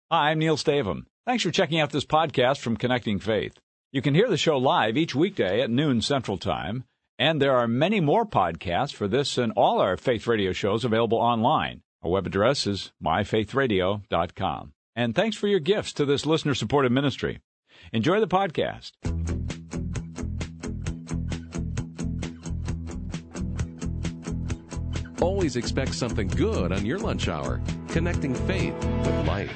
Hi, I'm Neil Stavum. Thanks for checking out this podcast from Connecting Faith. You can hear the show live each weekday at noon Central Time, and there are many more podcasts for this and all our Faith Radio shows available online. Our web address is myfaithradio.com. And thanks for your gifts to this listener-supported ministry. Enjoy the podcast. Always expect something good on your lunch hour. Connecting Faith with Life.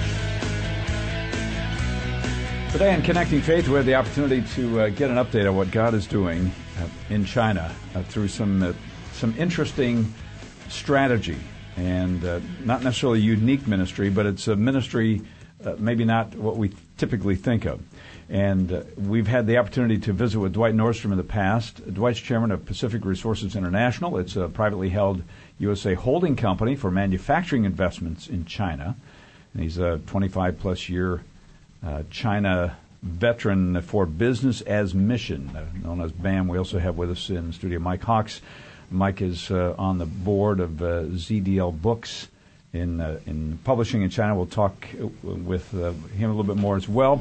Today on Connecting Faith, we have the opportunity to get an update on what God is doing in China through some interesting strategy, and not necessarily a unique ministry, but it's a ministry maybe not what we typically think of. And we've had the opportunity to visit with Dwight Nordstrom in the past. Dwight's chairman of Pacific Resources International. It's a privately held USA holding company for manufacturing investments in China. And he's a 25-plus year China veteran for Business as Mission, known as BAM. We also have with us in the studio Mike Hawks. Mike is on the board of ZDL Books in publishing in China. We'll talk with him a little bit more as well.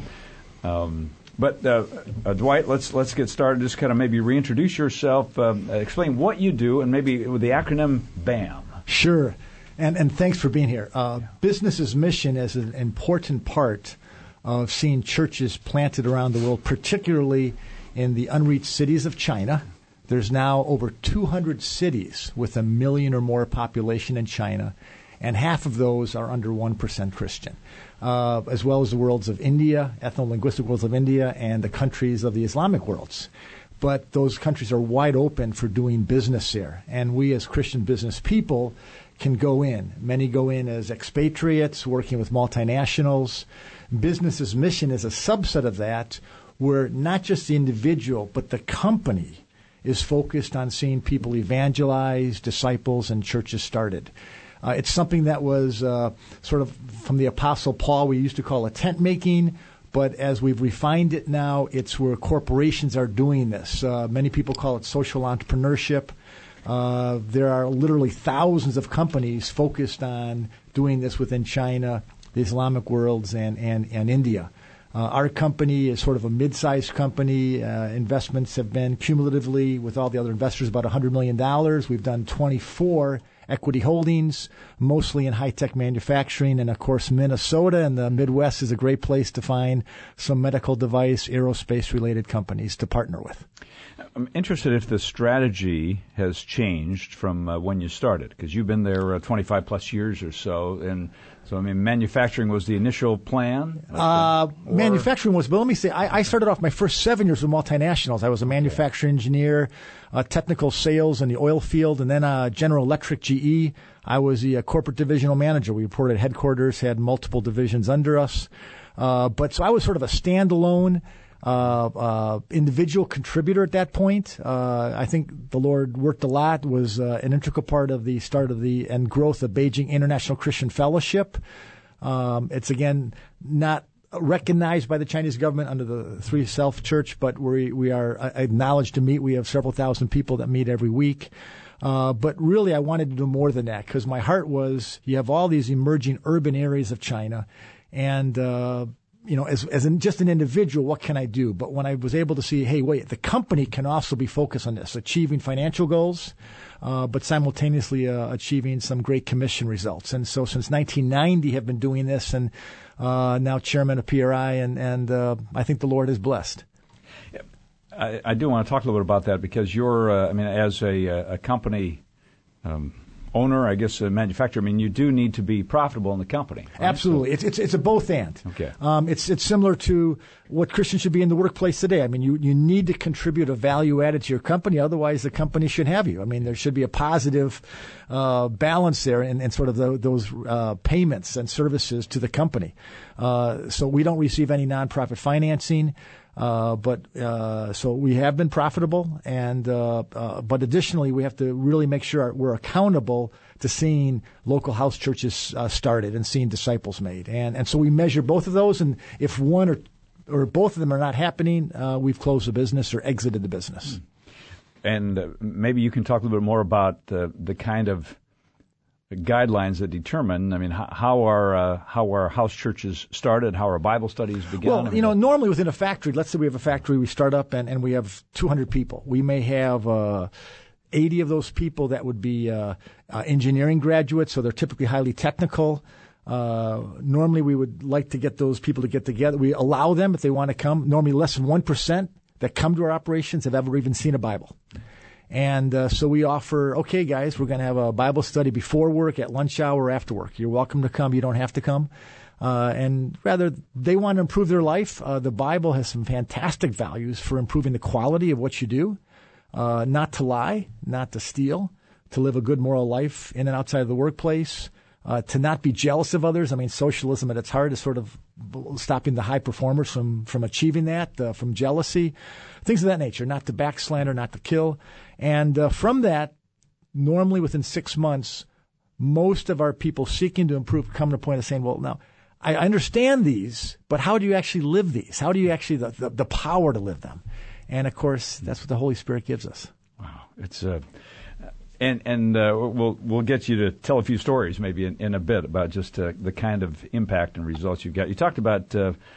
But Dwight, let's get started. Just kind of maybe reintroduce yourself, explain what you do, and maybe with the acronym BAM. Sure, and thanks for being here. Business as Mission is an important part of seeing churches planted around the world, particularly in the unreached cities of China. There's now over 200 cities with 1 million or more population in China, and half of those are under 1% Christian, as well as the worlds of India, ethno-linguistic worlds of India, and the countries of the Islamic worlds. But those countries are wide open for doing business there, and we as Christian business people can go in. Many go in as expatriates working with multinationals. Business as Mission is a subset of that, where not just the individual, but the company is focused on seeing people evangelized, disciples, and churches started. It's something that was sort of from the Apostle Paul we used to call a tent making, but as we've refined it now, it's where corporations are doing this. Many people call it social entrepreneurship. There are literally thousands of companies focused on doing this within China, the Islamic worlds, and India. Our company is sort of a mid-sized company. Investments have been cumulatively, with all the other investors, about $100 million. We've done 24 equity holdings, mostly in high-tech manufacturing. And, of course, Minnesota and the Midwest is a great place to find some medical device, aerospace-related companies to partner with. I'm interested if the strategy has changed from when you started, because you've been there 25-plus years or so. And so, I mean, manufacturing was the initial plan? Manufacturing was, but let me say, I started off my first 7 years with multinationals. I was a manufacturing engineer, technical sales in the oil field, and then General Electric, GE. I was the corporate divisional manager. We reported at headquarters, had multiple divisions under us. But so I was sort of a standalone individual contributor at that point. I think the Lord worked a lot, was an integral part of the start of the and growth of Beijing International Christian Fellowship. It's, again, not recognized by the Chinese government under the Three Self Church, but we are acknowledged to meet. We have several thousand people that meet every week. But really, I wanted to do more than that, because my heart was, you have all these emerging urban areas of China, and just an individual, what can I do? But when I was able to see, hey, wait, the company can also be focused on this, achieving financial goals, but simultaneously achieving some great commission results. And so since 1990, have been doing this, and now chairman of PRI, and I think the Lord is blessed. I do want to talk a little bit about that, because you're, as a company owner, I guess, a manufacturer, you do need to be profitable in the company. Right? Absolutely. So, it's a both and. Okay. It's similar to what Christians should be in the workplace today. You need to contribute a value added to your company, otherwise the company should have you. There should be a positive balance there and sort of those payments and services to the company. So we don't receive any nonprofit financing. So we have been profitable, but additionally, we have to really make sure we're accountable to seeing local house churches started and seeing disciples made. And so we measure both of those, and if one or both of them are not happening, we've closed the business or exited the business. And maybe you can talk a little bit more about the kind of guidelines that determine, I mean, how are house churches started? How are Bible studies begun? Well, normally within a factory, let's say we have a factory, we start up and we have 200 people. We may have 80 of those people that would be engineering graduates, so they're typically highly technical. Normally we would like to get those people to get together. We allow them if they want to come. Normally less than 1% that come to our operations have ever even seen a Bible. And so we offer, okay, guys, we're going to have a Bible study before work, at lunch hour, after work. You're welcome to come. You don't have to come. And rather, they want to improve their life. The Bible has some fantastic values for improving the quality of what you do. Not to lie, not to steal, to live a good moral life in and outside of the workplace, to not be jealous of others. I mean, socialism at its heart is sort of stopping the high performers from achieving that, from jealousy, things of that nature, not to backslander, not to kill. And from that, normally within 6 months, most of our people seeking to improve come to a point of saying, well, now, I understand these, but how do you actually live these? How do you actually, the power to live them? And, of course, that's what the Holy Spirit gives us. Wow. It's we'll get you to tell a few stories maybe in a bit about just the kind of impact and results you've got. You talked about,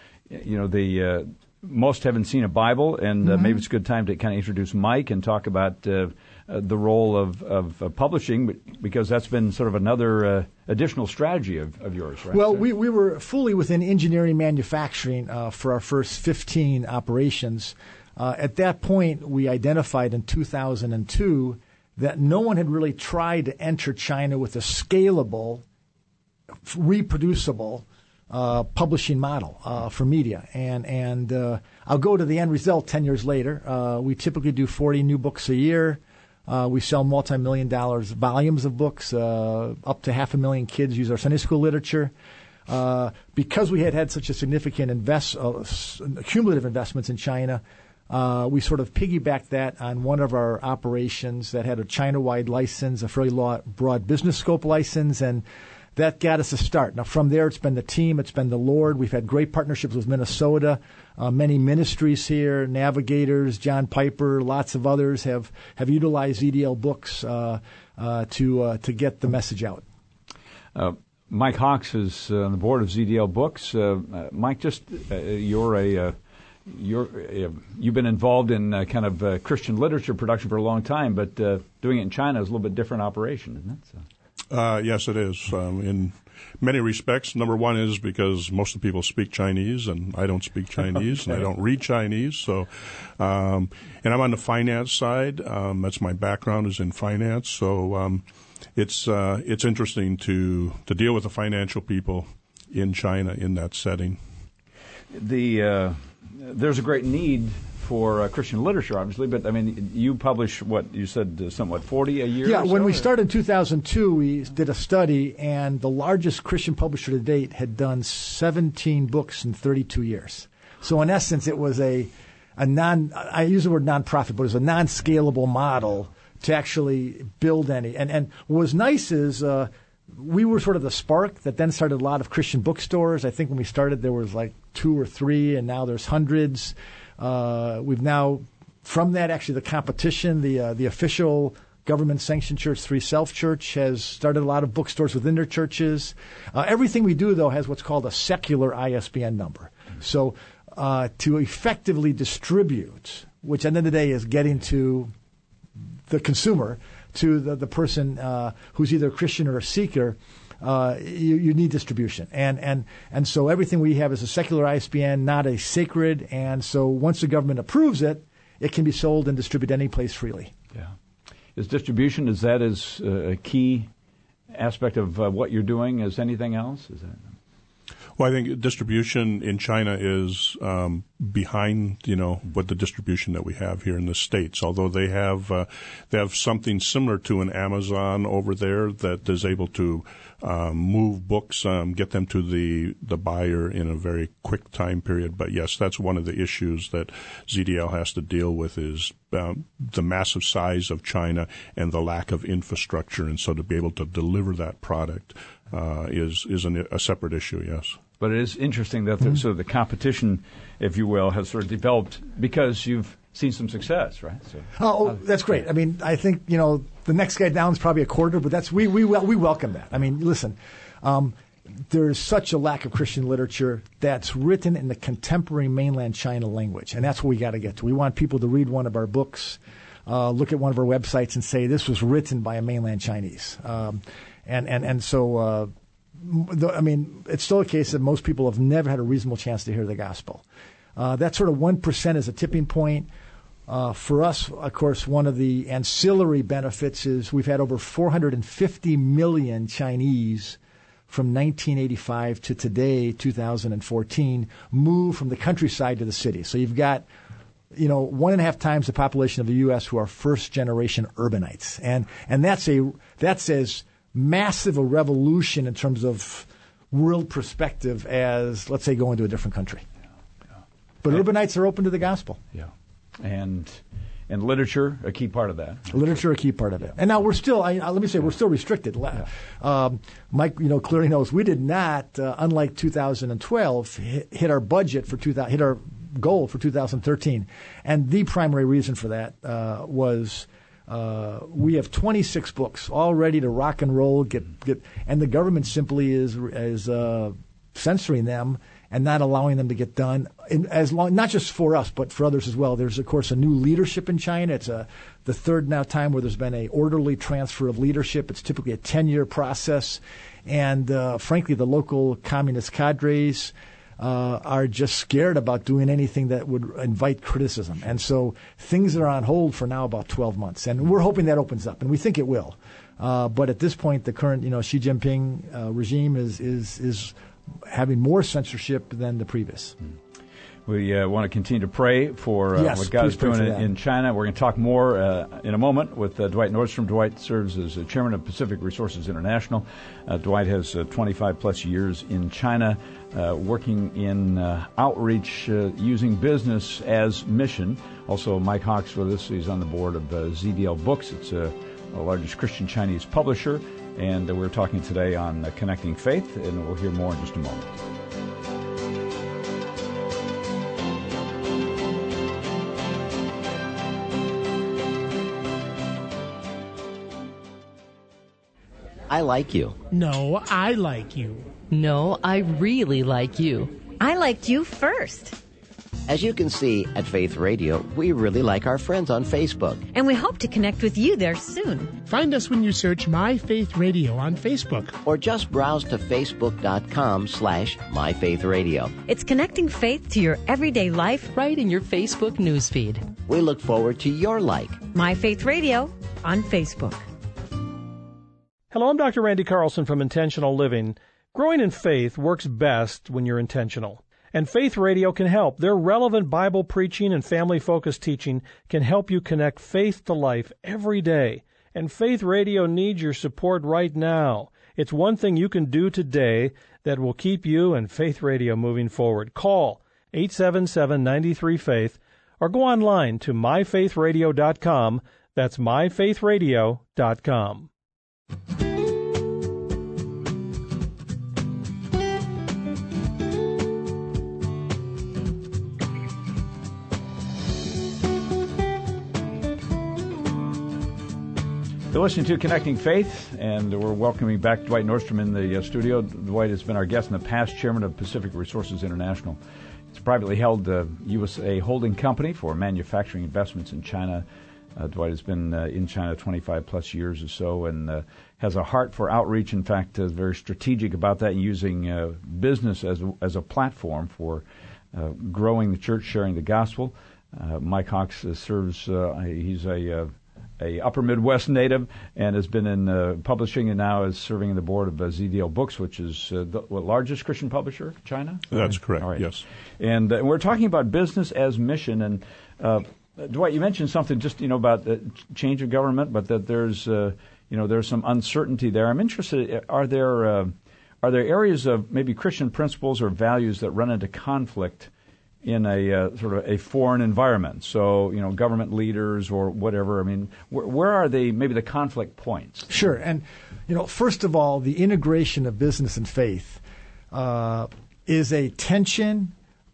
most haven't seen a Bible, and maybe it's a good time to kind of introduce Mike and talk about the role of publishing, because that's been sort of another additional strategy of yours, right? Well, we were fully within engineering manufacturing for our first 15 operations. At that point, we identified in 2002 that no one had really tried to enter China with a scalable, reproducible publishing model for media. And I'll go to the end result 10 years later. We typically do 40 new books a year. We sell multi-million-dollar volumes of books. Up to 500,000 kids use our Sunday school literature. Because we had such a significant cumulative investments in China, we sort of piggybacked that on one of our operations that had a China-wide license, a fairly broad business scope license, and that got us a start. Now, from there, it's been the team, it's been the Lord. We've had great partnerships with Minnesota, many ministries here, Navigators, John Piper, lots of others have utilized ZDL books to get the message out. Mike Hawks is on the board of ZDL Books. Mike, you've been involved in kind of Christian literature production for a long time, but doing it in China is a little bit different operation, isn't it? So. Yes, it is. In many respects, number one is because most of the people speak Chinese, and I don't speak Chinese, okay. And I don't read Chinese. So, and I'm on the finance side. That's my background, is in finance. So, it's interesting to deal with the financial people in China in that setting. There's a great need for Christian literature, obviously, but I mean, you publish what you said, somewhat 40 a year. Yeah, when we started in 2002, we did a study, and the largest Christian publisher to date had done 17 books in 32 years. So in essence, it was I use the word nonprofit, but it was a non-scalable model to actually build any. And what was nice is we were sort of the spark that then started a lot of Christian bookstores. I think when we started, there was like 2 or 3, and now there's hundreds. We've now, from that, actually the competition, the official government-sanctioned church, Three Self Church, has started a lot of bookstores within their churches. Everything we do, though, has what's called a secular ISBN number. So to effectively distribute, which at the end of the day is getting to the consumer, to the person who's either a Christian or a seeker, you need distribution. And so everything we have is a secular ISBN, not a sacred. And so once the government approves it, it can be sold and distributed any place freely. Yeah. Is distribution, is that as a key aspect of what you're doing as anything else? Is that? Well, I think distribution in China is behind, what the distribution that we have here in the States. Although they have something similar to an Amazon over there that is able to move books, get them to the buyer in a very quick time period. But yes, that's one of the issues that ZDL has to deal with is the massive size of China and the lack of infrastructure, and so to be able to deliver that product is a separate issue. Yes. But it is interesting that the competition, if you will, has sort of developed because you've seen some success, right? So, that's great. I mean, I think, the next guy down is probably a quarter, but we welcome that. I mean, listen, there is such a lack of Christian literature that's written in the contemporary mainland China language, and that's what we got to get to. We want people to read one of our books, look at one of our websites and say, this was written by a mainland Chinese. So it's still a case that most people have never had a reasonable chance to hear the gospel. That sort of 1% is a tipping point. For us, of course, one of the ancillary benefits is we've had over 450 million Chinese from 1985 to today, 2014, move from the countryside to the city. So you've got 1.5 times the population of the U.S. who are first-generation urbanites, and that's as massive a revolution in terms of world perspective as, let's say, going to a different country. But urbanites are open to the gospel. Yeah, and literature, a key part of that. Literature, a key part of it. And now we're still, let me say, we're still restricted. Mike, clearly knows we did not, unlike 2012, hit our budget for hit our goal for 2013. And the primary reason for that was we have 26 books all ready to rock and roll, and the government simply is censoring them and not allowing them to get done, not just for us, but for others as well. There's, of course, a new leadership in China. It's the third now time where there's been a orderly transfer of leadership. It's typically a 10-year process. And frankly, the local communist cadres are just scared about doing anything that would invite criticism. And so things are on hold for now about 12 months. And we're hoping that opens up, and we think it will. But at this point, the current Xi Jinping regime is having more censorship than the previous. We want to continue to pray for what God is doing in China. We're going to talk more in a moment with Dwight Nordstrom. Dwight serves as chairman of Pacific Resources International. Dwight has 25-plus years in China, working in outreach using business as mission. Also, Mike Hawks with us. He's on the board of ZDL Books. It's the largest Christian Chinese publisher. And we're talking today on Connecting Faith, and we'll hear more in just a moment. I like you. No, I like you. No, I really like you. I liked you first. As you can see, at Faith Radio, we really like our friends on Facebook. And we hope to connect with you there soon. Find us when you search My Faith Radio on Facebook. Or just browse to facebook.com/myfaithradio. It's connecting faith to your everyday life right in your Facebook newsfeed. We look forward to your like. My Faith Radio on Facebook. Hello, I'm Dr. Randy Carlson from Intentional Living. Growing in faith works best when you're intentional. And Faith Radio can help. Their relevant Bible preaching and family-focused teaching can help you connect faith to life every day. And Faith Radio needs your support right now. It's one thing you can do today that will keep you and Faith Radio moving forward. Call 877-93-FAITH or go online to myfaithradio.com. That's myfaithradio.com. You're listening to Connecting Faith, and we're welcoming back Dwight Nordstrom in the studio. Dwight has been our guest in the past, chairman of Pacific Resources International. It's a privately held USA holding company for manufacturing investments in China. Dwight has been in China 25-plus years or so and has a heart for outreach. In fact, is very strategic about that, using business as a platform for growing the church, sharing the gospel. Mike Hawks serves, he's a Upper Midwest native and has been in publishing and now is serving on the board of ZDL Books, which is the largest Christian publisher in China? That's correct, all right. Yes. And we're talking about business as mission. And Dwight, you mentioned something just, about the change of government, but that there's, there's some uncertainty there. I'm interested, are there areas of maybe Christian principles or values that run into conflict in a sort of a foreign environment? So, government leaders or whatever. I mean, where are maybe the conflict points? Sure. And, first of all, the integration of business and faith is a tension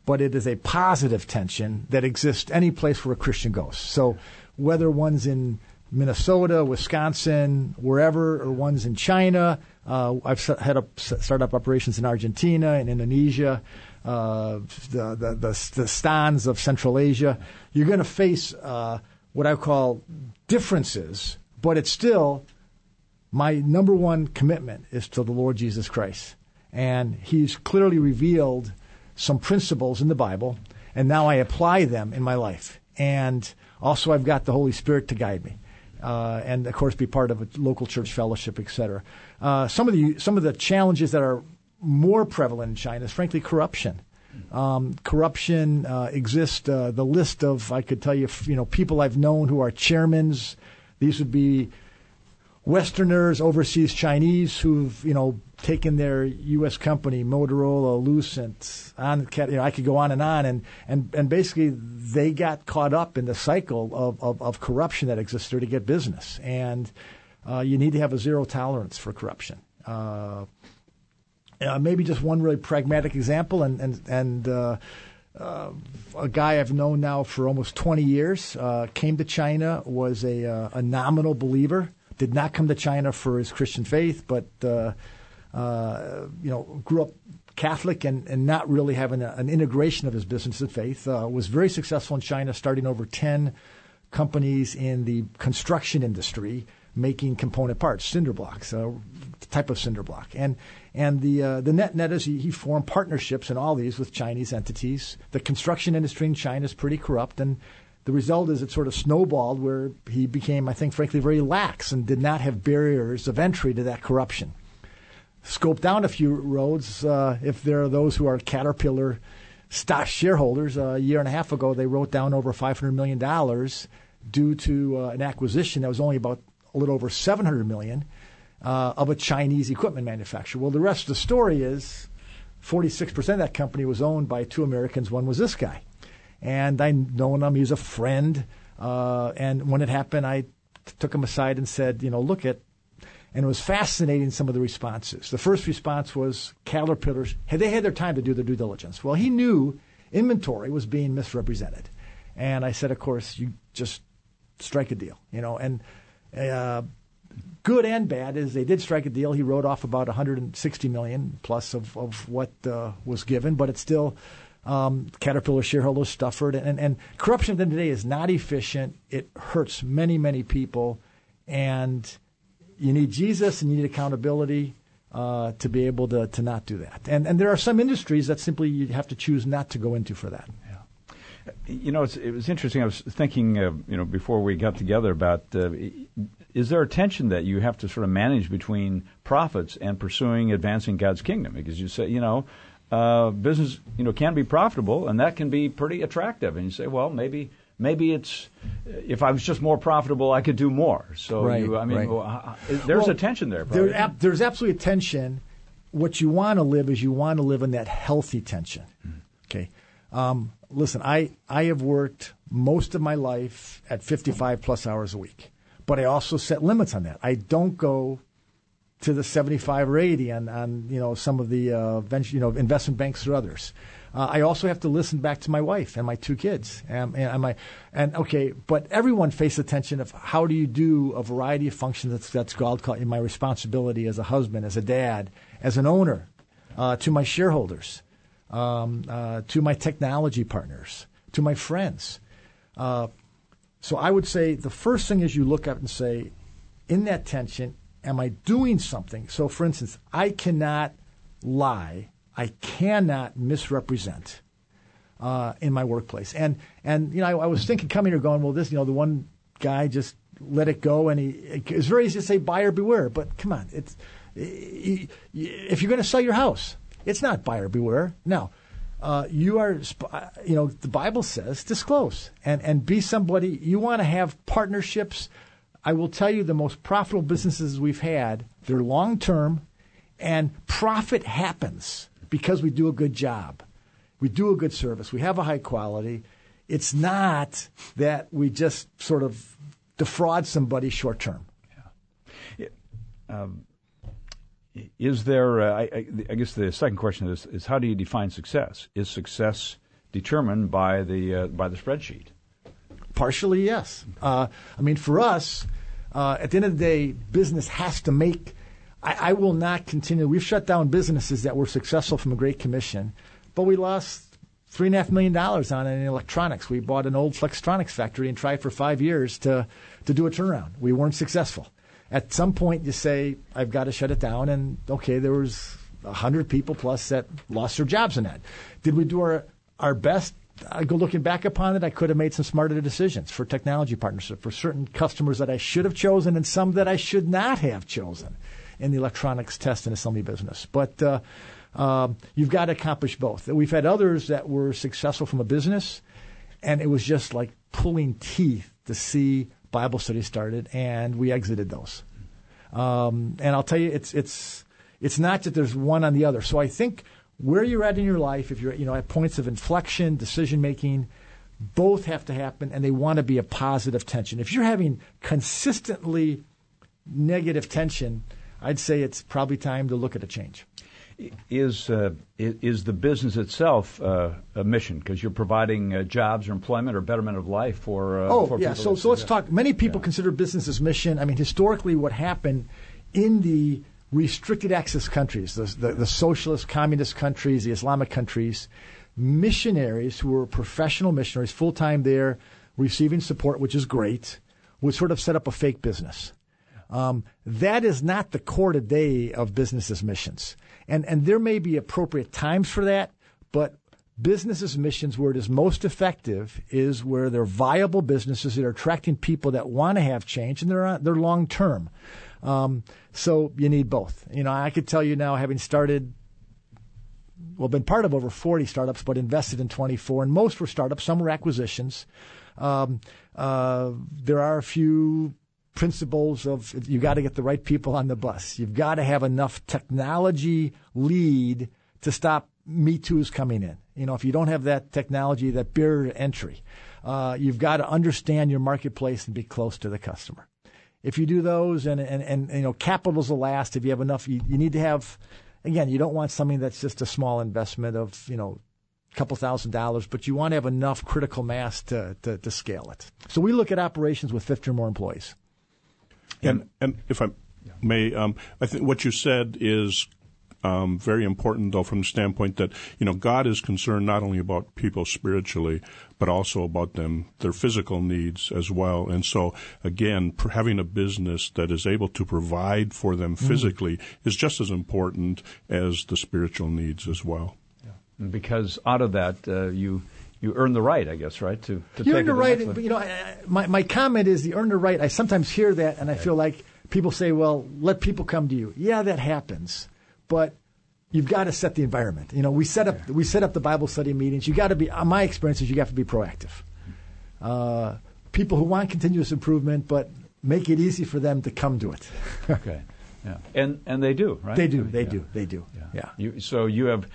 but it is a positive tension that exists any place where a Christian goes. So whether one's in Minnesota, Wisconsin, wherever, or one's in China, I've started up operations in Argentina and Indonesia, the stans of Central Asia. You're going to face what I call differences, but it's still my number one commitment is to the Lord Jesus Christ. And He's clearly revealed some principles in the Bible, and now I apply them in my life. And also I've got the Holy Spirit to guide me. And, of course, be part of a local church fellowship, et cetera. Some of the challenges that are more prevalent in China is, frankly, corruption. Corruption exists. The list of, I could tell you, people I've known who are chairmen. These would be Westerners, overseas Chinese who've, taken their U.S. company, Motorola, Lucent, I could go on, and basically they got caught up in the cycle of corruption that exists there to get business. And you need to have a zero tolerance for corruption. Maybe just one really pragmatic example, and a guy I've known now for almost 20 years came to China, was a nominal believer, did not come to China for his Christian faith, but grew up Catholic and not really having an integration of his business and faith. Was very successful in China, starting over 10 companies in the construction industry, making component parts, cinder blocks, type of cinder block. And the net is he formed partnerships in all these with Chinese entities. The construction industry in China is pretty corrupt, and the result is it sort of snowballed where he became, I think, frankly, very lax and did not have barriers of entry to that corruption. Scope down a few roads. If there are those who are Caterpillar stock shareholders, a year and a half ago, they wrote down over $500 million due to an acquisition that was only about a little over $700 million of a Chinese equipment manufacturer. Well, the rest of the story is 46% of that company was owned by two Americans. One was this guy. And I known him. He was a friend. And when it happened, I took him aside and said, look at. And it was fascinating, some of the responses. The first response was Caterpillar. They had their time to do their due diligence. Well, he knew inventory was being misrepresented. And I said, of course, you just strike a deal. And good and bad is they did strike a deal. He wrote off about $160 million plus of what was given, but it's still Caterpillar shareholders suffered. And corruption at the end of the day is not efficient. It hurts many, many people. And you need Jesus and you need accountability to be able to not do that. And there are some industries that simply you have to choose not to go into for that. Yeah. It was interesting. I was thinking, before we got together about, is there a tension that you have to sort of manage between profits and pursuing advancing God's kingdom? Because you say, business, can be profitable and that can be pretty attractive. And you say, well, maybe it's, if I was just more profitable, I could do more. So, there's a tension there. There's absolutely a tension. What you want to live is you want to live in that healthy tension. Okay. Listen, I have worked most of my life at 55 plus hours a week, but I also set limits on that. I don't go to the 75 or 80 on some of the investment banks or others. I also have to listen back to my wife and my two kids. But everyone faces the tension of how do you do a variety of functions that's called in my responsibility as a husband, as a dad, as an owner, to my shareholders, to my technology partners, to my friends. So I would say the first thing is you look up and say, in that tension, am I doing something? So, for instance, I cannot lie. I cannot misrepresent in my workplace. And I was thinking coming here going, well, this, the one guy just let it go, and it's very easy to say buyer beware. But come on, if you're going to sell your house, it's not buyer beware. No, you are. The Bible says disclose and be somebody. You want to have partnerships. I will tell you, the most profitable businesses we've had, they're long term, and profit happens because we do a good job. We do a good service. We have a high quality. It's not that we just sort of defraud somebody short term. Yeah. Is there, I guess the second question is how do you define success? Is success determined by the spreadsheet. Partially, yes. For us, at the end of the day, business has to make. I will not continue. We've shut down businesses that were successful from a Great Commission, but we lost $3.5 million on it in electronics. We bought an old Flextronics factory and tried for 5 years to do a turnaround. We weren't successful. At some point, you say, I've got to shut it down. And, okay, there was 100 people plus that lost their jobs in that. Did we do our best? I go looking back upon it, I could have made some smarter decisions for technology partnership, for certain customers that I should have chosen and some that I should not have chosen in the electronics test and assembly business. But you've got to accomplish both. We've had others that were successful from a business, and it was just like pulling teeth to see Bible study started, and we exited those. And I'll tell you, it's not that there's one on the other. So I think where you're at in your life, if you're at points of inflection, decision making, both have to happen, and they want to be a positive tension. If you're having consistently negative tension, I'd say it's probably time to look at a change. Is the business itself a mission? Because you're providing jobs or employment or betterment of life for yeah. people. So let's talk. Many people consider business as mission. Historically, what happened in the restricted access countries, the socialist, communist countries, the Islamic countries, missionaries who were professional missionaries, full-time there, receiving support, which is great, would sort of set up a fake business. That is not the core today of business as missions. And there may be appropriate times for that, but business as missions, where it is most effective, is where they're viable businesses that are attracting people that want to have change, and they're long-term. So you need both. I could tell you now, having started, been part of over 40 startups, but invested in 24, and most were startups, some were acquisitions. There are a few principles of you got to get the right people on the bus. You've got to have enough technology lead to stop Me Too's coming in. If you don't have that technology, that barrier to entry, you've got to understand your marketplace and be close to the customer. If you do those, and capital's the last. If you have enough, you need to have. Again, you don't want something that's just a small investment of a couple $1,000s, but you want to have enough critical mass to scale it. So we look at operations with 50 or more employees. And if I may, I think what you said is very important, though, from the standpoint that, God is concerned not only about people spiritually, but also about their physical needs as well. And so, again, having a business that is able to provide for them physically is just as important as the spiritual needs as well. Yeah. Because out of that, you earn the right, I guess, right? To you take earn the right. My comment is, you earn the right. I sometimes hear that, and I feel like people say, well, let people come to you. Yeah, that happens. But you've got to set the environment. We set up the Bible study meetings. You got to be. My experience is you have to be proactive. People who want continuous improvement, but make it easy for them to come to it. Okay. Yeah. And they do, right? They do. Yeah. So you have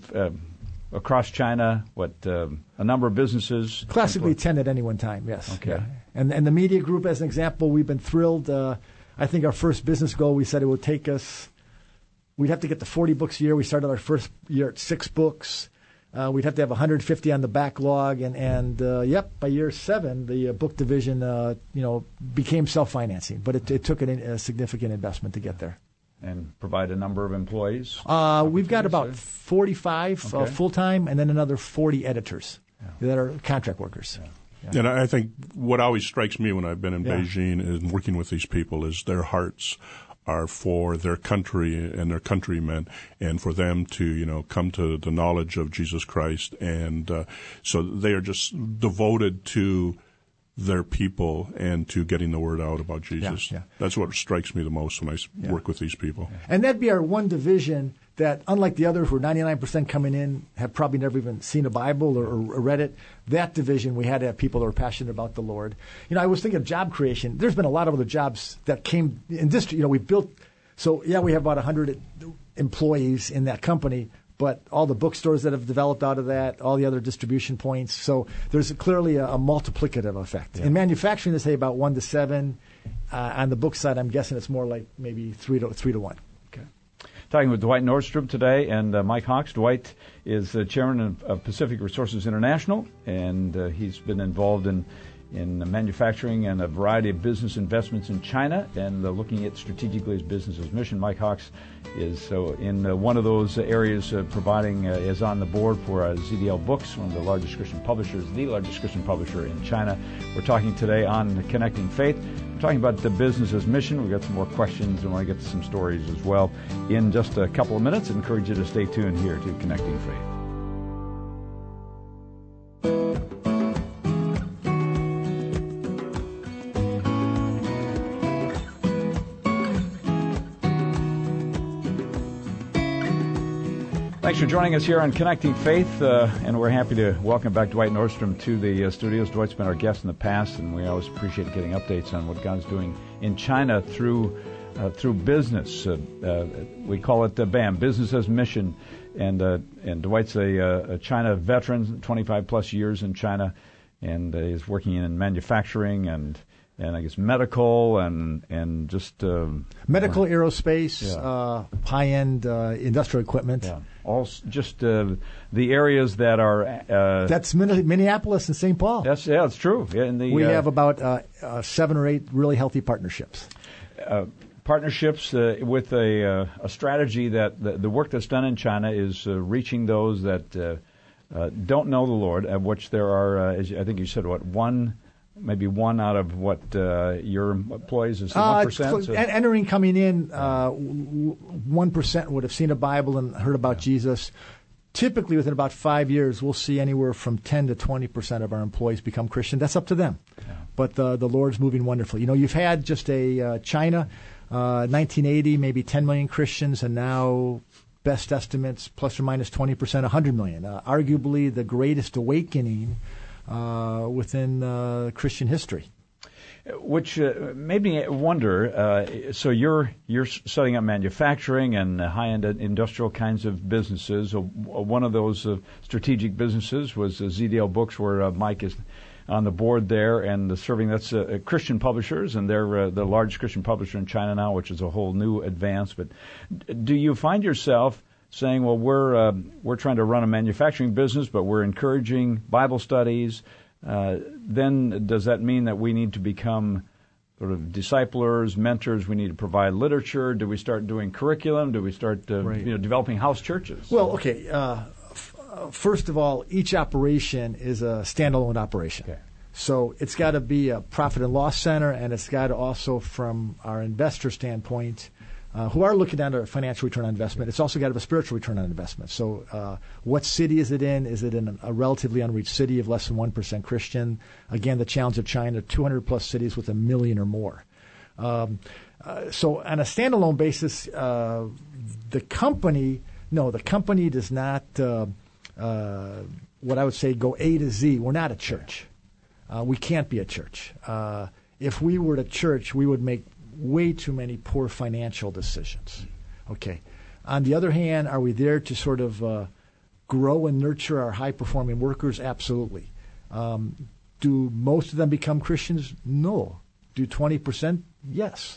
across China, a number of businesses? Classically 10 at any one time, yes. Okay. Yeah. And the media group, as an example, we've been thrilled. I think our first business goal, we said it would take us, we'd have to get to 40 books a year. We started our first year at 6 books. We'd have to have 150 on the backlog. And by year 7, the book division, became self-financing. But it took a significant investment to get there. And provide a number of employees? We've got about 45 full-time, and then another 40 editors that are contract workers. Yeah. And I think what always strikes me when I've been in Beijing and working with these people is their hearts are for their country and their countrymen, and for them to, come to the knowledge of Jesus Christ. And so they are just devoted to their people and to getting the word out about Jesus. Yeah. That's what strikes me the most when I work with these people. And that'd be our one division that, unlike the others where 99% coming in have probably never even seen a Bible or read it, that division we had to have people that were passionate about the Lord. I was thinking of job creation. There's been a lot of other jobs that came in this, we built. So, we have about 100 employees in that company, but all the bookstores that have developed out of that, all the other distribution points. So there's clearly a multiplicative effect. Yeah. In manufacturing, they say about 1 to 7. On the book side, I'm guessing it's more like maybe 3 to 1. Okay. Talking with Dwight Nordstrom today and Mike Hawks. Dwight is chairman of Pacific Resources International, and he's been involved in manufacturing and a variety of business investments in China, and looking at strategically his business as mission. Mike Hawks is in one of those areas, providing is on the board for ZDL Books, one of the largest Christian publishers, the largest Christian publisher in China. We're talking today on Connecting Faith. We're talking about the business as mission. We've got some more questions and want to get to some stories as well in just a couple of minutes. I encourage you to stay tuned here to Connecting Faith. Thanks for joining us here on Connecting Faith, and we're happy to welcome back Dwight Nordstrom to the studios. Dwight's been our guest in the past, and we always appreciate getting updates on what God's doing in China through business. We call it BAM, Business as Mission, and Dwight's a China veteran, 25 plus years in China, and is working in manufacturing and I guess medical and just medical, aerospace, high-end industrial equipment. Yeah, all just the areas that are. That's Minneapolis and St. Paul. It's true. Yeah, we have about 7 or 8 really healthy partnerships. Partnerships with a strategy that the work that's done in China is reaching those that don't know the Lord, of which there are, I think you said, maybe one out of your employees is 1%? Coming in, 1% would have seen a Bible and heard about Jesus. Typically, within about 5 years, we'll see anywhere from 10 to 20% of our employees become Christian. That's up to them. Yeah. But the Lord's moving wonderfully. You've had just China, 1980, maybe 10 million Christians, and now best estimates, plus or minus 20%, 100 million. Arguably the greatest awakening within Christian history. Which made me wonder, so you're setting up manufacturing and high-end industrial kinds of businesses. One of those strategic businesses was ZDL Books, where Mike is on the board there and serving. That's Christian publishers, and they're the largest Christian publisher in China now, which is a whole new advance. But do you find yourself saying, well, we're trying to run a manufacturing business, but we're encouraging Bible studies? Then does that mean that we need to become sort of disciplers, mentors? We need to provide literature. Do we start doing curriculum? Do we start developing house churches? Well, okay. First of all, each operation is a standalone operation. Okay. So it's got to be a profit and loss center, and it's got to also, from our investor standpoint, who are looking at a financial return on investment, it's also got to have a spiritual return on investment. So what city is it in? Is it in a relatively unreached city of less than 1% Christian? Again, the challenge of China, 200-plus cities with 1 million or more. So on a standalone basis, the company does not, what I would say, go A to Z. We're not a church. We can't be a church. If we were a church, we would make way too many poor financial decisions. Okay. On the other hand, are we there to sort of grow and nurture our high-performing workers? Absolutely. Do most of them become Christians? No. Do 20%? Yes.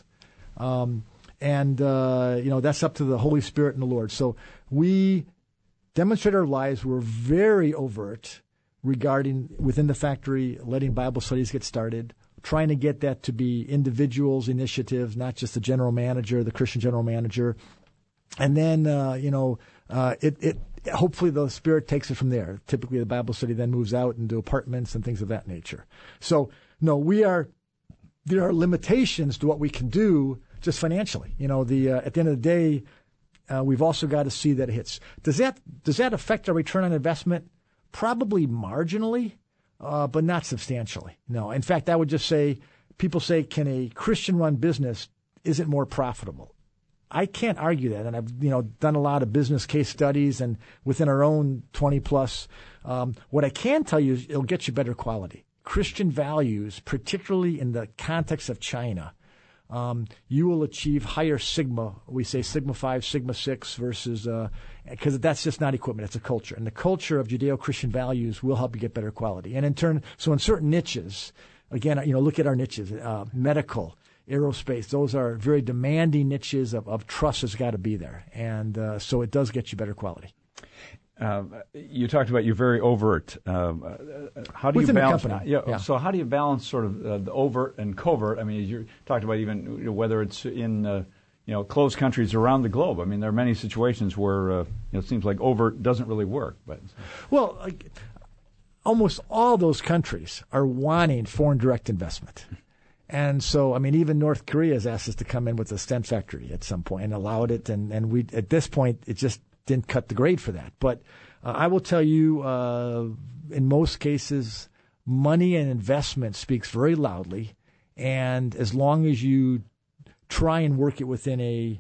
That's up to the Holy Spirit and the Lord. So we demonstrate our lives. We're very overt regarding, within the factory, letting Bible studies get started, trying to get that to be individuals' initiatives, not just the general manager, the Christian general manager. And then, hopefully the Spirit takes it from there. Typically the Bible study then moves out into apartments and things of that nature. So, no, there are limitations to what we can do just financially. At the end of the day, we've also got to see that it hits. Does that affect our return on investment? Probably marginally. But not substantially. No. In fact, I would just say, people say, can a Christian-run business, is it more profitable? I can't argue that, and I've done a lot of business case studies, and within our own 20+. What I can tell you is it'll get you better quality. Christian values, particularly in the context of China, you will achieve higher sigma. We say sigma 5, sigma 6 versus because that's just not equipment, it's a culture. And the culture of Judeo-Christian values will help you get better quality. And in turn, so in certain niches, again, look at our niches, medical, aerospace, those are very demanding niches of trust has got to be there. And so it does get you better quality. You talked about you're very overt. How do Within you balance? the company, yeah. So how do you balance sort of the overt and covert? I mean, you talked about even whether it's in closed countries around the globe. I mean, there are many situations where it seems like overt doesn't really work. But well, almost all those countries are wanting foreign direct investment. And so, I mean, even North Korea has asked us to come in with a stent factory at some point and allowed it. And we, at this point, it just didn't cut the grade for that. But I will tell you, in most cases, money and investment speaks very loudly. And as long as you try and work it within a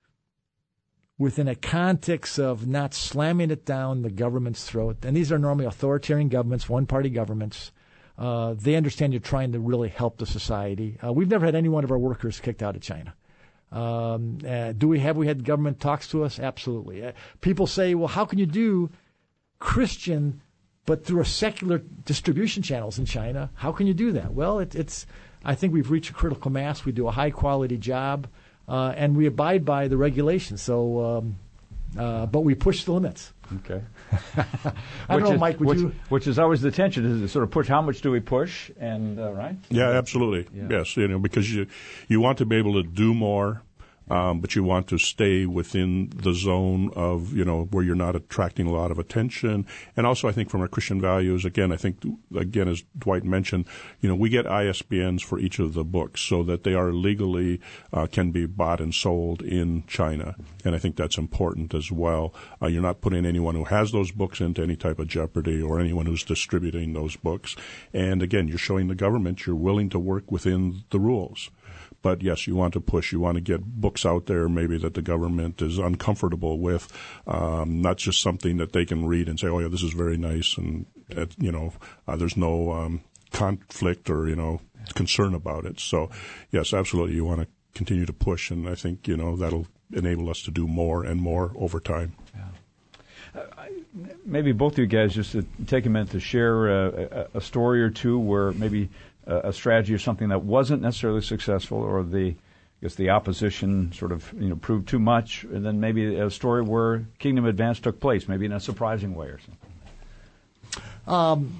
context of not slamming it down the government's throat, and these are normally authoritarian governments, one-party governments, they understand you're trying to really help the society. We've never had any one of our workers kicked out of China. Have we had government talks to us? Absolutely. People say, well, how can you do Christian but through a secular distribution channels in China? How can you do that? Well, I think we've reached a critical mass. We do a high-quality job, and we abide by the regulations. So, but we push the limits. Okay. I don't know, Mike, which is always the tension, is to sort of push. How much do we push? And right? Yeah, absolutely. Yeah. Yes, because you want to be able to do more, but you want to stay within the zone of where you're not attracting a lot of attention. And also, I think from our Christian values, again, as Dwight mentioned, we get ISBNs for each of the books so that they are legally can be bought and sold in China. And I think that's important as well. You're not putting anyone who has those books into any type of jeopardy, or anyone who's distributing those books. And again, you're showing the government you're willing to work within the rules. But yes, you want to push. You want to get books out there maybe that the government is uncomfortable with, not just something that they can read and say, oh, yeah, this is very nice, and, there's no conflict or, concern about it. So, yes, absolutely, you want to continue to push, and I think, that'll enable us to do more and more over time. Yeah. Maybe both of you guys just to take a minute to share a story or two where maybe a strategy or something that wasn't necessarily successful, or the opposition sort of proved too much, and then maybe a story where Kingdom Advance took place, maybe in a surprising way or something.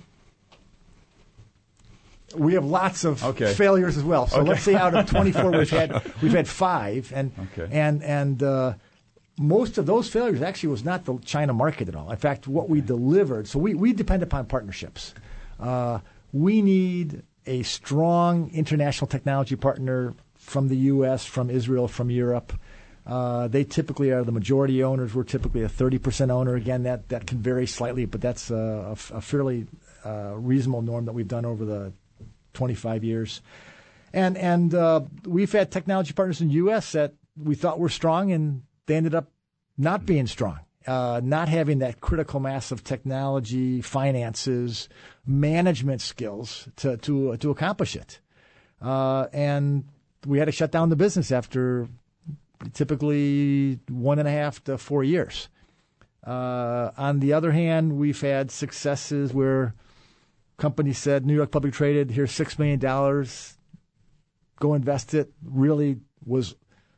We have lots of failures as well. So let's say out of 24 we've had 5, and most of those failures actually was not the China market at all. In fact, what we delivered. So we depend upon partnerships. We need a strong international technology partner from the U.S., from Israel, from Europe. They typically are the majority owners. We're typically a 30% owner. Again, that can vary slightly, but that's a fairly reasonable norm that we've done over the 25 years. And we've had technology partners in the U.S. that we thought were strong, and they ended up not being strong. Not having that critical mass of technology, finances, management skills to accomplish it. And we had to shut down the business after typically 1.5 to 4 years. On the other hand, we've had successes where companies said, New York Public Traded, here's $6 million, go invest it. Really was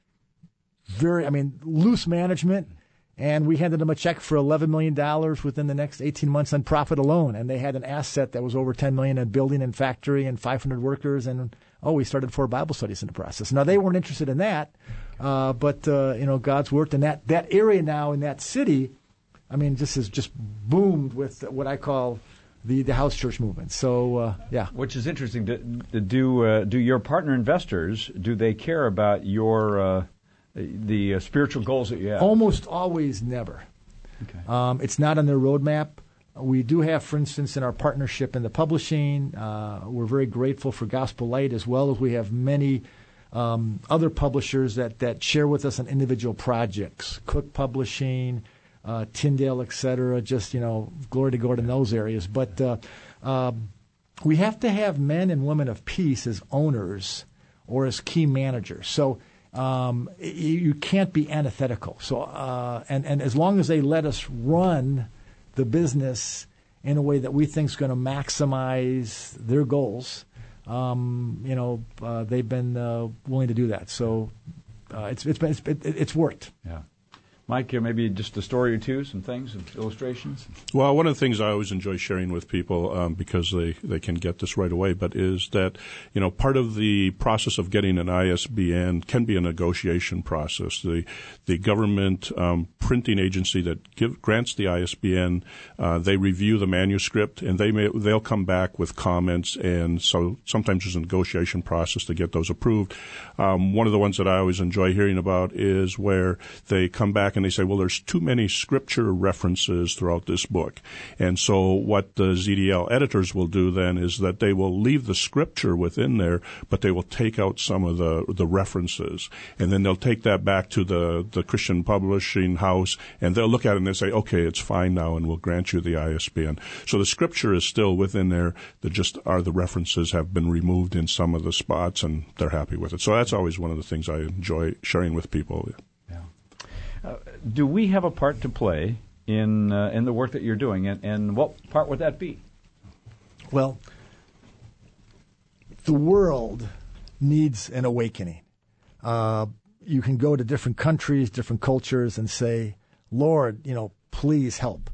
loose management. And we handed them a check for $11 million within the next 18 months on profit alone. And they had an asset that was over $10 million, a building and factory and 500 workers. And, we started 4 Bible studies in the process. Now, they weren't interested in that. But God's worked. And that area now in that city, just has just boomed with what I call the house church movement. So, yeah. Which is interesting. Do your partner investors, do they care about your the spiritual goals that you have? Almost always never. Okay. It's not on their roadmap. We do have, for instance, in our partnership in the publishing, we're very grateful for Gospel Light, as well as we have many other publishers that share with us on individual projects, Cook Publishing, Tyndale, et cetera, just, glory to God in those areas. But we have to have men and women of peace as owners or as key managers. So you can't be antithetical. So, and as long as they let us run the business in a way that we think is going to maximize their goals, they've been willing to do that. So, it's worked. Yeah. Mike, maybe just a story or two, some things, some illustrations? Well, one of the things I always enjoy sharing with people, because they can get this right away, but is that, part of the process of getting an ISBN can be a negotiation process. The government printing agency that grants the ISBN, they review the manuscript, and they'll come back with comments, and so sometimes there's a negotiation process to get those approved. One of the ones that I always enjoy hearing about is where they come back and they say, well, there's too many scripture references throughout this book. And so what the ZDL editors will do then is that they will leave the scripture within there, but they will take out some of the references. And then they'll take that back to the Christian publishing house, and they'll look at it and they'll say, okay, it's fine now, and we'll grant you the ISBN. So the scripture is still within there. The references have been removed in some of the spots, and they're happy with it. So that's always one of the things I enjoy sharing with people. Do we have a part to play in the work that you're doing, and what part would that be? Well, the world needs an awakening. You can go to different countries, different cultures, and say, Lord, please help.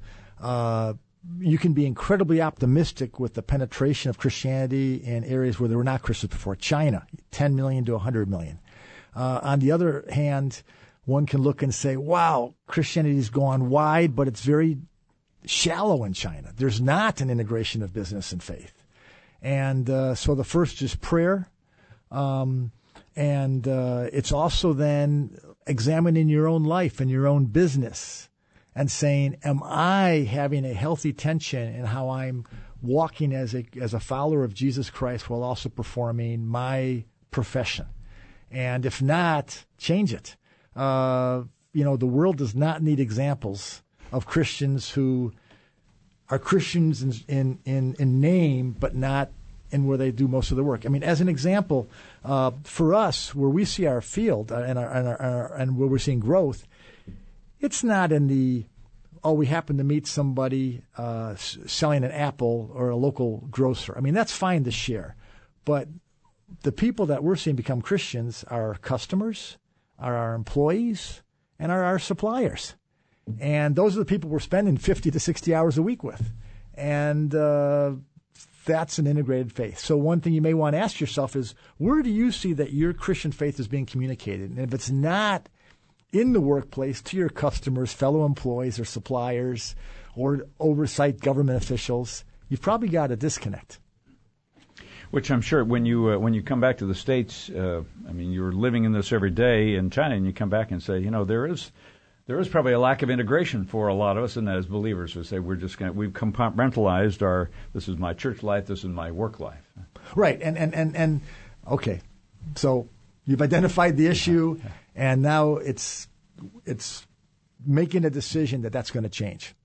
You can be incredibly optimistic with the penetration of Christianity in areas where there were not Christians before. China, 10 million to 100 million. On the other hand, one can look and say, wow, Christianity's gone wide, but it's very shallow in China. There's not an integration of business and faith. And so the first is prayer. And it's also then examining your own life and your own business and saying, am I having a healthy tension in how I'm walking as a follower of Jesus Christ while also performing my profession? And if not, change it. The world does not need examples of Christians who are Christians in name, but not in where they do most of the work. I mean, as an example, for us, where we see our field and where we're seeing growth, it's not in we happen to meet somebody selling an apple or a local grocer. I mean, that's fine to share. But the people that we're seeing become Christians are our customers, are our employees, and are our suppliers. And those are the people we're spending 50 to 60 hours a week with. And that's an integrated faith. So one thing you may want to ask yourself is, where do you see that your Christian faith is being communicated? And if it's not in the workplace to your customers, fellow employees or suppliers, or oversight government officials, you've probably got a disconnect. Which I'm sure when you come back to the States, you're living in this every day in China, and you come back and say, there is probably a lack of integration for a lot of us, and as believers, we say we've compartmentalized this is my church life, this is my work life. Right, and okay, so you've identified the issue, and now it's making a decision that's going to change.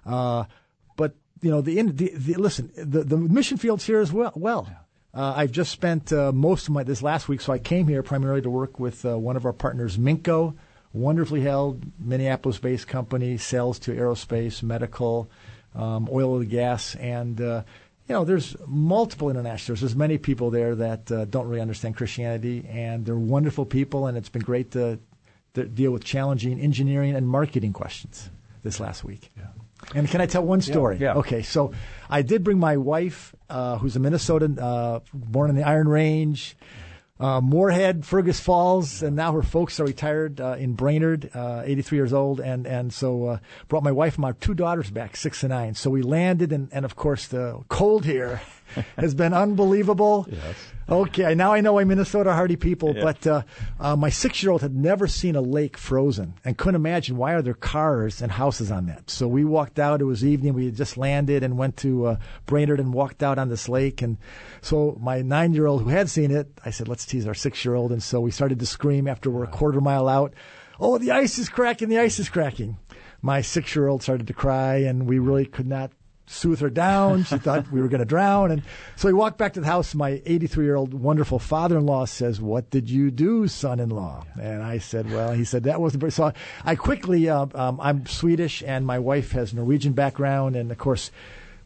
But listen, the mission field's here as well. I've just spent most of this last week, so I came here primarily to work with one of our partners, Minco, wonderfully held Minneapolis-based company, sells to aerospace, medical, oil and gas, and there's multiple internationals. There's many people there that don't really understand Christianity, and they're wonderful people, and it's been great to deal with challenging engineering and marketing questions this last week. Yeah. And can I tell one story? Yeah. Okay, so I did bring my wife, who's a Minnesotan, born in the Iron Range, Moorhead, Fergus Falls, and now her folks are retired in Brainerd, 83 years old, and so brought my wife and my two daughters back, 6 and 9. So we landed, and of course the cold here has been unbelievable. Yes. Okay, now I know why Minnesota are hardy people, Yeah. but my 6-year-old had never seen a lake frozen and couldn't imagine why are there cars and houses on that. So we walked out. It was evening. We had just landed and went to Brainerd and walked out on this lake. And so my 9-year-old who had seen it, I said, let's tease our 6-year-old. And so we started to scream after we're a quarter mile out. Oh, the ice is cracking. The ice is cracking. My 6-year-old started to cry, and we really could not soothe her down. She thought we were going to drown. And so we walked back to the house. My 83-year-old wonderful father-in-law says, what did you do, son-in-law? And I said, well, he said, that wasn't very... So I quickly, I'm Swedish, and my wife has Norwegian background. And, of course,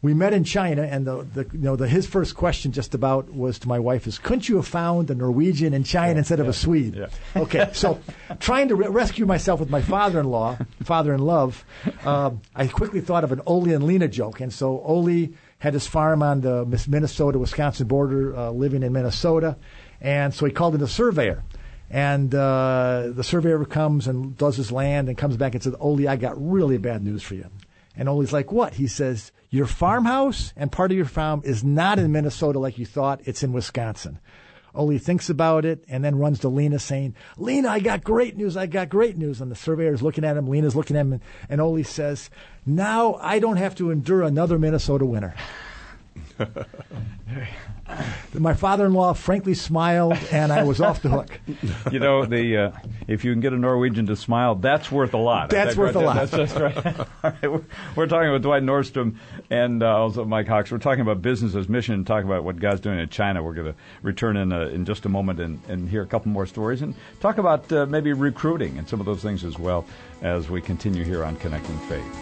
we met in China, and his first question just about was to my wife is, couldn't you have found a Norwegian in China instead of a Swede? Yeah. Okay, so trying to rescue myself with my father-in-law, father-in-love, I quickly thought of an Ole and Lena joke, and so Ole had his farm on the Minnesota-Wisconsin border, living in Minnesota, and so he called in a surveyor. And the surveyor comes and does his land and comes back and says, Ole, I got really bad news for you. And Ole's like, what? He says, your farmhouse and part of your farm is not in Minnesota like you thought. It's in Wisconsin. Ole thinks about it and then runs to Lena saying, Lena, I got great news. I got great news. And the surveyor's looking at him. Lena's looking at him. And Ole says, now I don't have to endure another Minnesota winter. My father-in-law frankly smiled, and I was off the hook. You know, if you can get a Norwegian to smile, that's worth a lot. That's worth a lot. That's just right. All right. We're talking with Dwight Nordstrom and also Mike Hawks. We're talking about business as mission and talking about what God's doing in China. We're going to return in just a moment and hear a couple more stories and talk about maybe recruiting and some of those things as well as we continue here on Connecting Faith.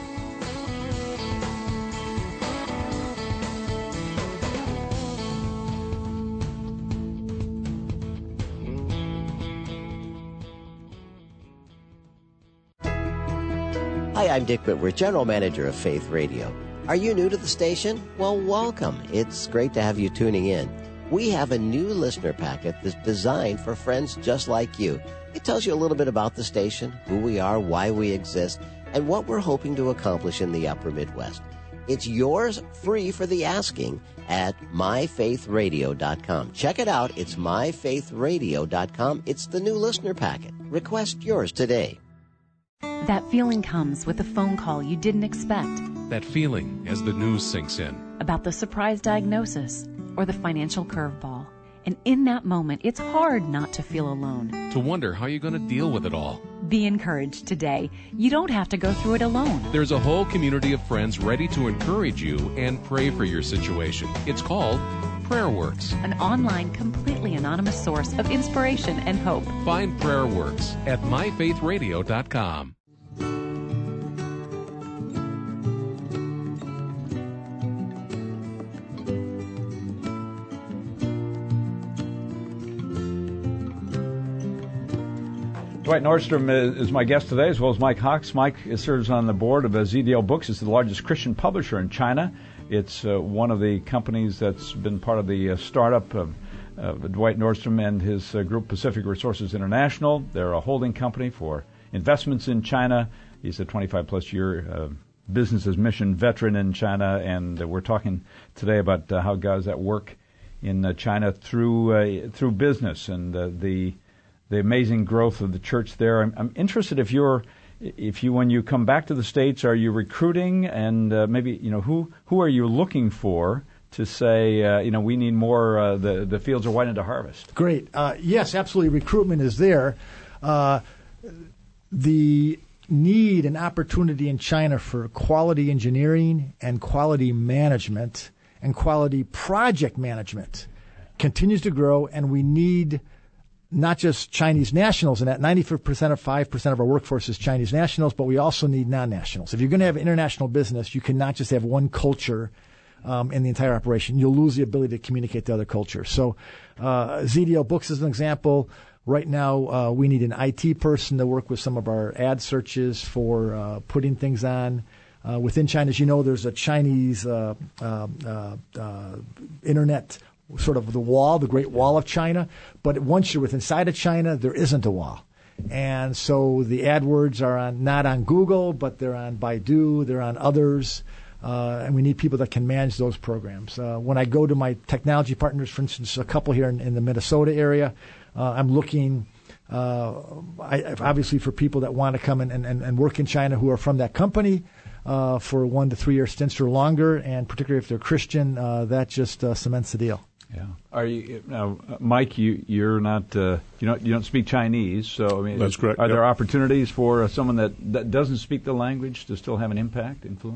Hi, I'm Dick Whitworth, General Manager of Faith Radio. Are you new to the station? Well, welcome. It's great to have you tuning in. We have a new listener packet that's designed for friends just like you. It tells you a little bit about the station, who we are, why we exist, and what we're hoping to accomplish in the Upper Midwest. It's yours free for the asking at myfaithradio.com. Check it out. It's myfaithradio.com. It's the new listener packet. Request yours today. That feeling comes with a phone call you didn't expect. That feeling as the news sinks in. About the surprise diagnosis or the financial curveball. And in that moment, it's hard not to feel alone. To wonder how you're going to deal with it all. Be encouraged today. You don't have to go through it alone. There's a whole community of friends ready to encourage you and pray for your situation. It's called PrayerWorks, an online, completely anonymous source of inspiration and hope. Find PrayerWorks at myfaithradio.com. Dwight Nordstrom is my guest today, as well as Mike Hawks. Mike serves on the board of ZDL Books. It's the largest Christian publisher in China. It's one of the companies that's been part of the startup of Dwight Nordstrom and his group, Pacific Resources International. They're a holding company for investments in China. He's a 25-plus year business as mission veteran in China, and we're talking today about how God is at work in China through business and the amazing growth of the church there. I'm interested if you when you come back to the States, are you recruiting, and maybe who are you looking for to say we need more? The fields are wide into harvest. Great. Yes, absolutely. Recruitment is there. The need and opportunity in China for quality engineering and quality management and quality project management continues to grow, and we need not just Chinese nationals, and that 95% of our workforce is Chinese nationals, but we also need non-nationals. If you're going to have international business, you cannot just have one culture in the entire operation. You'll lose the ability to communicate to other cultures. So ZDL Books is an example. Right now, we need an IT person to work with some of our ad searches for putting things on. Within China, as you know, there's a Chinese internet sort of the wall, the Great Wall of China. But once you're inside of China, there isn't a wall. And so the AdWords are not on Google, but they're on Baidu, they're on others. And we need people that can manage those programs. When I go to my technology partners, for instance, a couple here in the Minnesota area, I'm looking obviously for people that want to come and work in China who are from that company for 1 to 3 year stints or longer, and particularly if they're Christian, that just cements the deal. Yeah. Are you now, Mike? You're not you don't speak Chinese, so I mean, that's correct. Are there opportunities for someone that doesn't speak the language to still have an impact, influence?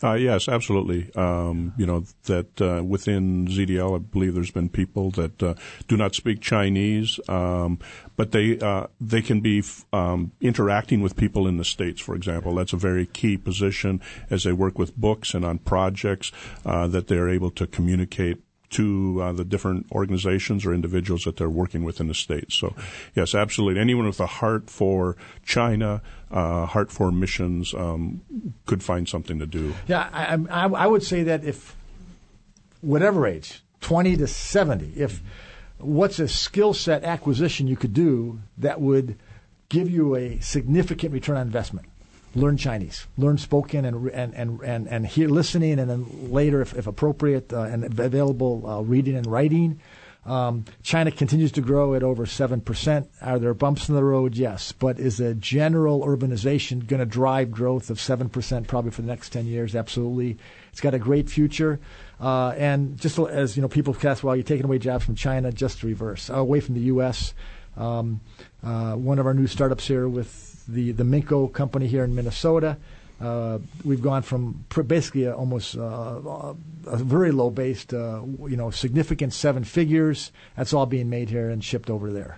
Yes, absolutely. That within ZDL, I believe there's been people that do not speak Chinese, but they can be interacting with people in the States, for example. That's a very key position as they work with books and on projects, that they're able to communicate to the different organizations or individuals that they're working with in the States. So, yes, absolutely. Anyone with a heart for China, heart for missions, could find something to do. Yeah, I would say that if, whatever age, 20 to 70, if what's a skill set acquisition you could do that would give you a significant return on investment? Learn Chinese, learn spoken and hear listening, and then later, if appropriate, and available, reading and writing. China continues to grow at over 7%. Are there bumps in the road? Yes. But is a general urbanization going to drive growth of 7% probably for the next 10 years? Absolutely. It's got a great future. And just as people cast, well, you're taking away jobs from China, just the reverse. Away from the U.S. One of our new startups here with the Minco company here in Minnesota. We've gone from basically almost a very low-based, significant 7 figures. That's all being made here and shipped over there.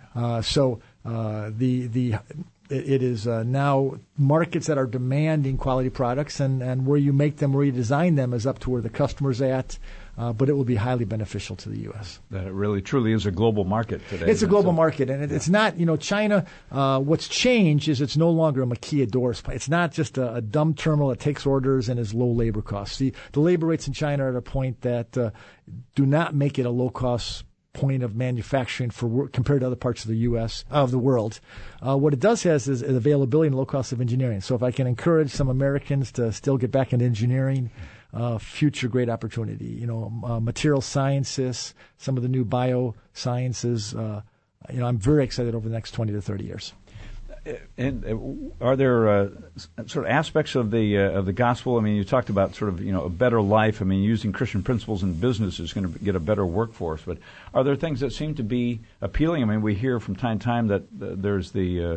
It is now markets that are demanding quality products, and where you make them, where you design them, is up to where the customer's at. But it will be highly beneficial to the U.S. That it really, truly is a global market today. It's a global market, and it's not, China, what's changed is it's no longer a Makia doors. It's not just a dumb terminal that takes orders and is low labor costs. The labor rates in China are at a point that do not make it a low-cost point of manufacturing for work compared to other parts of the U.S., of the world. What it does has is availability and low cost of engineering. So if I can encourage some Americans to still get back into engineering, future great opportunity. Material sciences, some of the new biosciences. I'm very excited over the next 20 to 30 years. And are there sort of aspects of the gospel? I mean, you talked about sort of a better life. I mean, using Christian principles in business is going to get a better workforce. But are there things that seem to be appealing? I mean, we hear from time to time that there's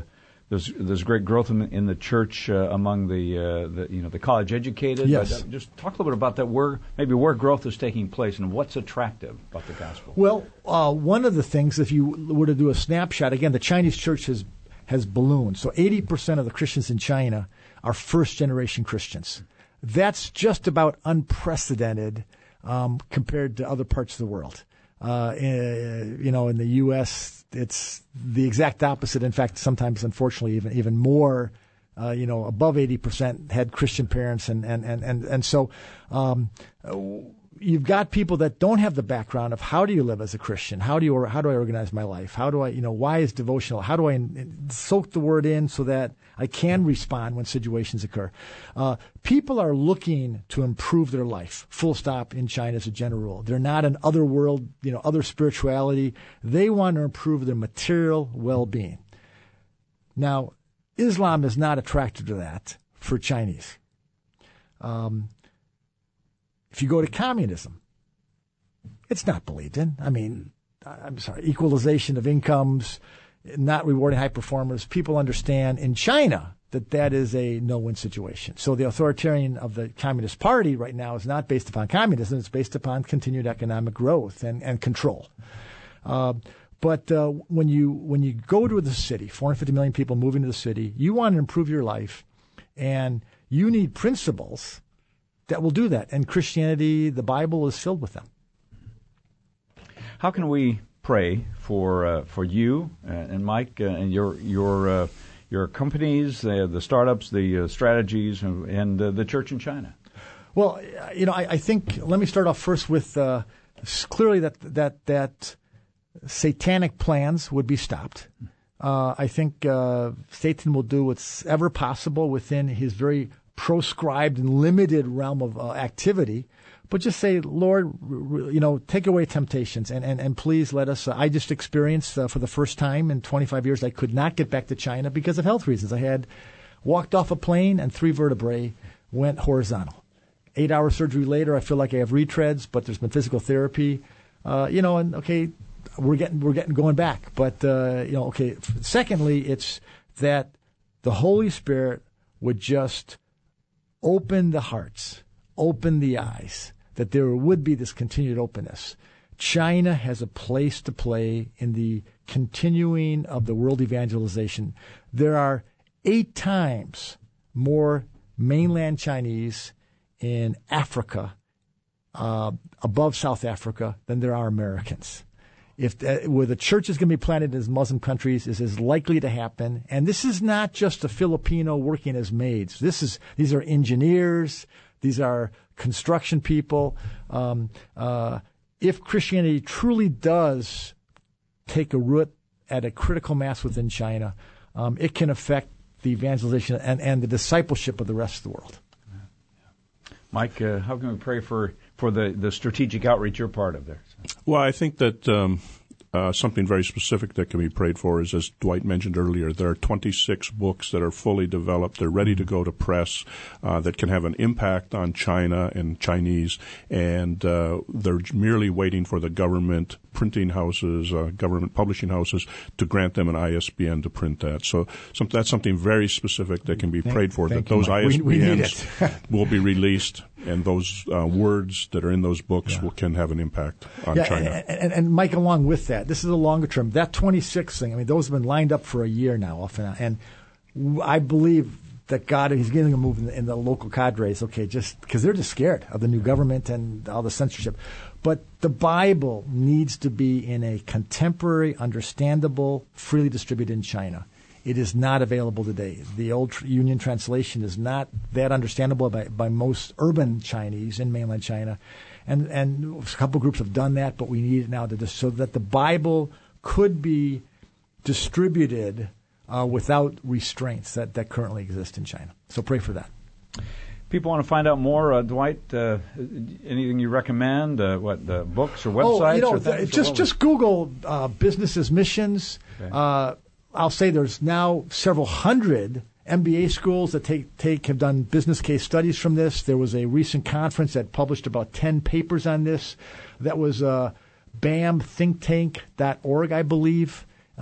great growth in the church among the college educated. Yes. But, just talk a little bit about that. Where growth is taking place and what's attractive about the gospel. Well, one of the things, if you were to do a snapshot, again, the Chinese church has ballooned. So 80% of the Christians in China are first-generation Christians. That's just about unprecedented compared to other parts of the world. In the U.S., it's the exact opposite. In fact, sometimes, unfortunately, even more. Above 80% had Christian parents, and so you've got people that don't have the background of how do you live as a Christian? How do I organize my life? How do I, why is devotional? How do I soak the word in so that I can respond when situations occur? People are looking to improve their life, full stop, in China as a general rule. They're not an other world, other spirituality. They want to improve their material well-being. Now, Islam is not attracted to that for Chinese. If you go to communism, it's not believed in. I mean, I'm sorry, equalization of incomes, not rewarding high performers. People understand in China that is a no-win situation. So the authoritarian of the Communist Party right now is not based upon communism. It's based upon continued economic growth and control. But when you go to the city, 450 million people moving to the city, you want to improve your life, and you need principles that will do that. And Christianity, the Bible, is filled with them. How can we pray for you and Mike and your companies, the startups, the strategies, and the church in China? Well, I think let me start off first with clearly that satanic plans would be stopped. I think Satan will do what's ever possible within his very proscribed and limited realm of activity, but just say, Lord, take away temptations and please let us. I just experienced for the first time in 25 years I could not get back to China because of health reasons. I had walked off a plane and 3 vertebrae went horizontal. 8-hour surgery later, I feel like I have retreads, but there's been physical therapy, and okay, we're getting going back. But okay. Secondly, it's that the Holy Spirit would just open the hearts, open the eyes, that there would be this continued openness. China has a place to play in the continuing of the world evangelization. There are 8 times more mainland Chinese in Africa, above South Africa, than there are Americans. Where the church is going to be planted in Muslim countries is likely to happen. And this is not just a Filipino working as maids. These are engineers. These are construction people. If Christianity truly does take a root at a critical mass within China, it can affect the evangelization and the discipleship of the rest of the world. Mike, how can we pray for the strategic outreach you're part of there? Well, I think that something very specific that can be prayed for is, as Dwight mentioned earlier, there are 26 books that are fully developed. They're ready to go to press that can have an impact on China and Chinese, and they're merely waiting for the government printing houses, government publishing houses, to grant them an ISBN to print that. So that's something very specific that can be prayed for, that those ISBNs will be released, and those words that are in those books can have an impact on China. And Mike, along with that, this is a longer term. That 26 thing, I mean, those have been lined up for a year now, often, and I believe that God, He's getting a move in the local cadres, just because they're just scared of the new government and all the censorship. But the Bible needs to be in a contemporary, understandable, freely distributed in China. It is not available today. The old Union translation is not that understandable by most urban Chinese in mainland China. And a couple groups have done that, but we need it now so that the Bible could be distributed without restraints that currently exist in China. So pray for that. People want to find out more, Dwight. Anything you recommend? Books or websites? Just Google Businesses Missions. Okay. I'll say there's now several hundred MBA schools that have done business case studies from this. There was a recent conference that published about 10 papers on this. That was bamthinktank.org, I believe.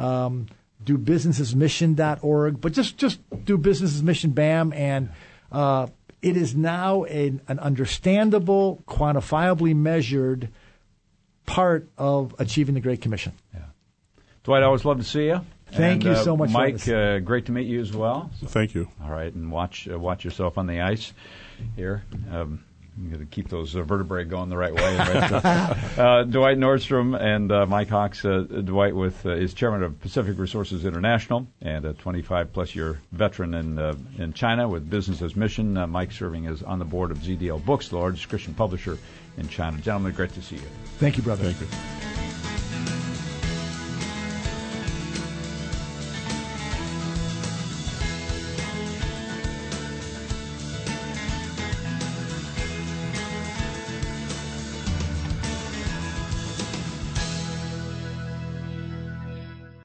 dobusinessesmission.org, but just do Businesses Mission BAM, and it is now an understandable, quantifiably measured part of achieving the Great Commission. Yeah. Dwight, I always love to see you. Thank you so much, Mike. Great to meet you as well. So, thank you. All right, and watch yourself on the ice here. You got to keep those vertebrae going the right way. Right? Dwight Nordstrom and Mike Hawks. Dwight is chairman of Pacific Resources International and a 25-plus year veteran in China with Businesses Mission. Mike serving as on the board of ZDL Books, the largest Christian publisher in China. Gentlemen, great to see you. Thank you, brother. Thank you.